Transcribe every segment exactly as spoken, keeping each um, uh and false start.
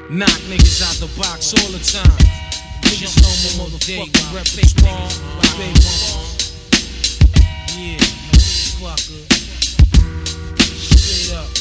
Knock niggas out the box all the time. Niggas know my motherfucking repertoire. Big ones. Yeah, motherfucker. Straight up.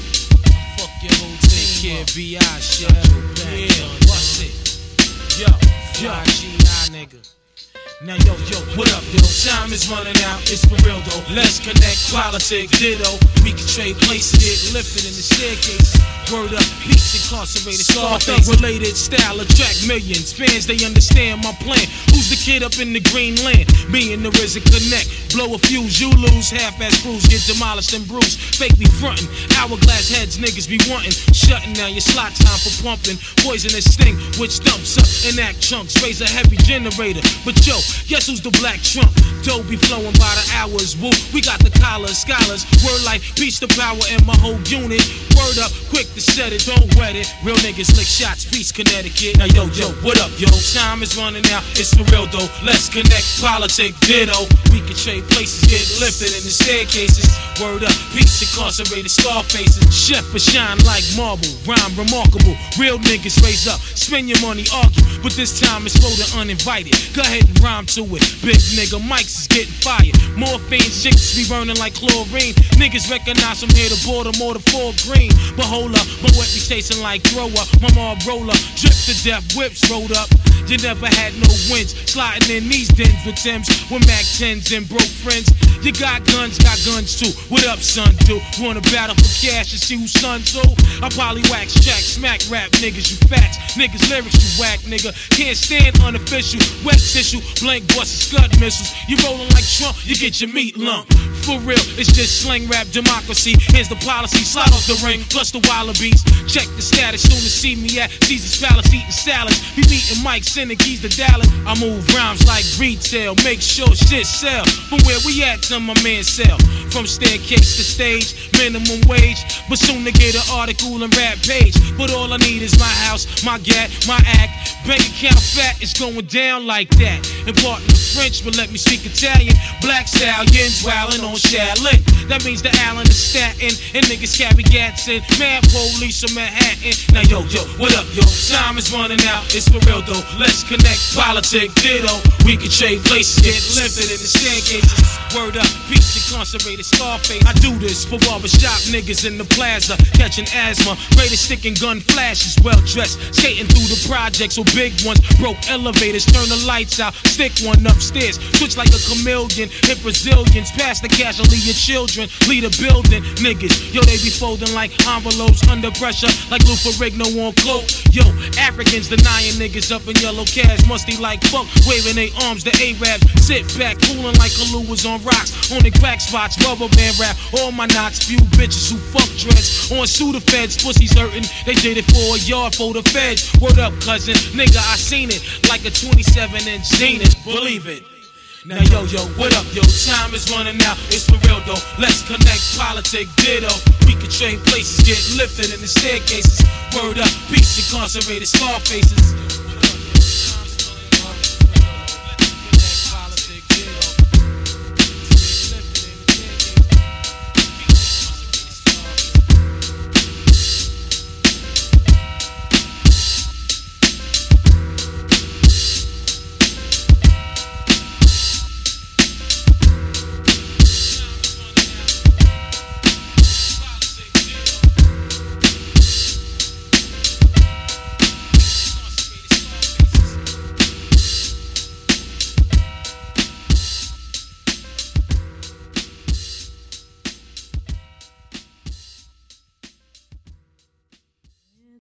I fuck your whole team. Take care, B I shit. Yeah, bust it. Yo, yo, G I nigga. Now yo, yo, what up, yo? Time is running out, it's for real though. Let's connect, politics, ditto. We can trade places, get lifted in the staircase. Word up, peace incarcerated, Scarface related style, attract millions. Fans, they understand my plan. Who's the kid up in the green land? Me and the R Z A connect. Blow a fuse, you lose. Half-ass crews get demolished and bruised. Fake me frontin', hourglass heads niggas be wantin'. Shutting down your slot time for pumping. Poisonous sting, which dumps up and act chunks. Raise a heavy generator, but yo, guess who's the black Trump? Dough be flowing by the hours, woo. We got the collars, scholars. Word like peace to power in my whole unit. Word up, quick to set it, don't wet it. Real niggas lick shots, peace, Connecticut. Now yo, yo, what up, yo? Time is running out, it's for real though. Let's connect, politics, ditto. We can trade places, get lifted in the staircases. Word up, peace, incarcerated, Scarfaces. Chef for shine like marble, rhyme remarkable. Real niggas raise up, spend your money, argue. But this time it's for the uninvited. Go ahead and rhyme to it. Big nigga Mike's is getting fired. Morphine chicks be burning like chlorine. Niggas recognize from here to Baltimore to Fort Greene. But hold up, my wet be tasting like throw up. My mom roller, drip to death, whips rolled up. You never had no wins, sliding in these dens with Timbs, with Mac tens and broke friends. You got guns, got guns too. What up, son, dude? Wanna battle for cash and see who's son too? I probably wax track, smack rap niggas, you fats. Niggas lyrics, you whack nigga. Can't stand unofficial, wet tissue, blank busted scud missiles. You rollin' like Trump, you get your meat lump. For real, it's just slang rap democracy. Here's the policy, slide off the ring, plus the wallabies. Check the status, soon to see me at Caesar's Palace eating salads. Be meeting Mike, sending keys to Dallas. I move rhymes like retail, make sure shit sell. From where we at to my man sell. From staircase to stage, minimum wage. But soon to get an article and rap page. But all I need is my house, my gat, my act. Bank account fat, it's going down like that. Important the French, but let me speak Italian. Black stallions wildin' on Shaolin. That means the Allen is Staten. And niggas carry gats in. Mad police from Manhattan. Now yo, yo, what up, yo? Time is running out, it's for real though. Let's connect, politics, ditto. We can trade places, get lifted in the staircases. Word up, peace incarcerated, Scarface. I do this for barbershop niggas in the plaza, catching asthma. Greatest stick and gun flashes, well dressed, skating through the projects with big ones. Broke elevators, turn the lights out, stick one upstairs. Switch like a chameleon, hit Brazilians. Pass the cash and leave your children, lead a building. Niggas, yo, they be folding like envelopes under pressure, like Lou Ferrigno on cloak. Yo, Africans denying niggas up in yellow cash, musty like fuck, waving their arms, the Arabs sit back, cooling like Kalu was on rocks, on the crack spots, rubber band rap, all my knots, few bitches who fuck dreads, on Sudafeds, pussies hurting, they did it for a yard for the feds. Word up, cousin, nigga, I seen it, like a twenty-seven inch Zenith, believe it. Now yo, yo, what up, yo? Time is running out, it's for real though. Let's connect, politics, ditto. We can trade places, get lifted in the staircases. Word up, peace incarcerated, Scarfaces.